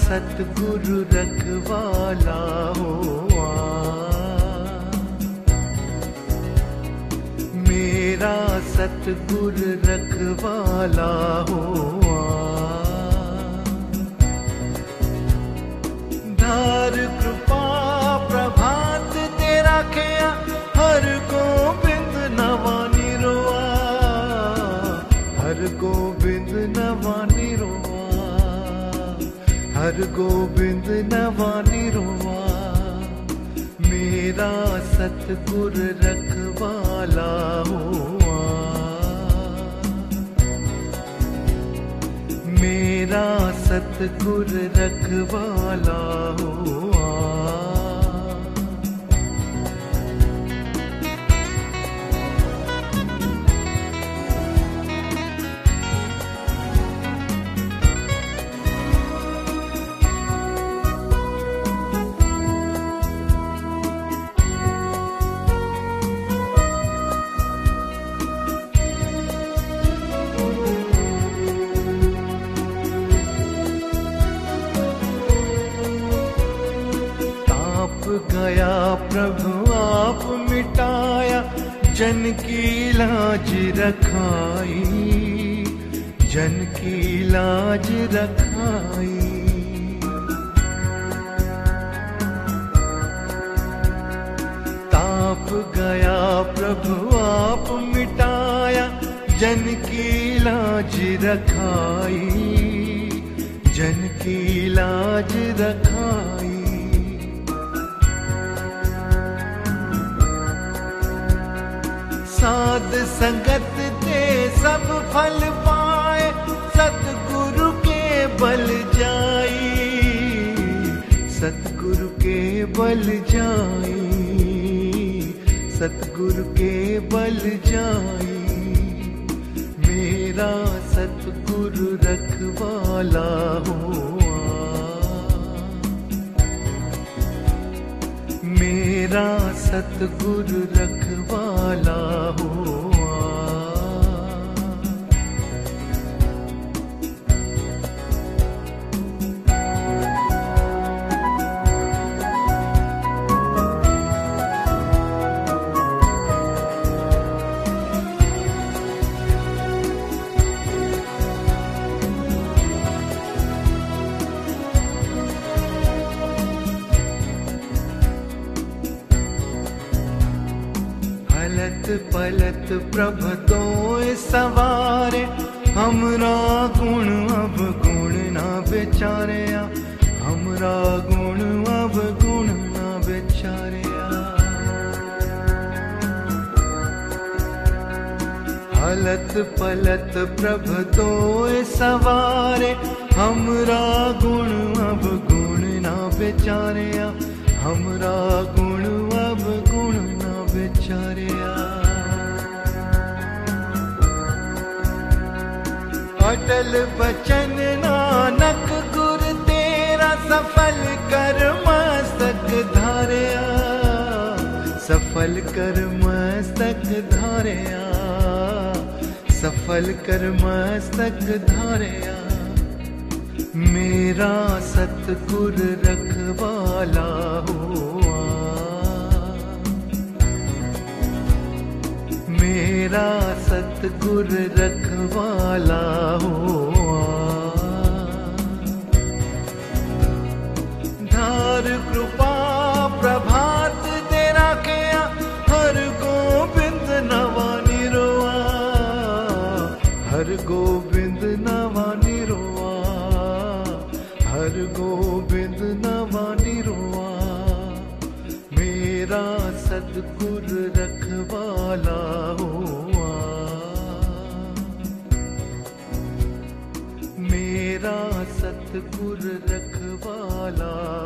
सतगुरु रखवाला हुआ, मेरा सतगुरु रखवाला हुआ। धार कृपा प्रभात तेरा किया, हर गोबिंद नवा निरोआ, हर गोबिंद नवा निरोआ, हर गोबिंद नवा निरोआ। मेरा सतगुरु रखवाला हुआ, मेरा सतगुरु रखवाला हुआ। गया प्रभु आप मिटाया, जन की लाज रखाई, जन की लाज रखाई। ताप गया प्रभु आप मिटाया, जन की लाज रखाई, जन की लाज रखाई। साध संगत ते सब फल पाए, सतगुरु के बल जाई, सतगुरु के बल जाई, सतगुरु के बल जाई। मेरा सतगुरु रखवाला हुआ, मेरा सतगुरु रखवाला हुआ। पलत पलत प्रभ तोय सवारे, हमरा गुण अब गुण ना बेचारिया, हमरा गुण अब गुण ना बेचारिया। हलत पलत प्रभ तोय सवारे, हमरा गुण अब गुण ना बेचारिया, हमरा गुण अब गुण ना बेचारिया। अटल बचन नानक गुर तेरा, सफल कर मस्तक धारिया, सफल कर मस्तक धारिया, सफल कर मस्तक धारिया। मेरा सतगुरु रखवाला हुआ, मेरा सतगुरु रखवाला हुआ। धार कृपा प्रभात तेरा किया, हर गोबिंद नवा निरोआ, हर गोबिंद नवा निरोआ, हर गोबिंद नवा निरोआ। मेरा सतगुरु रखवाला हुआ, मेरा सतगुरु रखवाला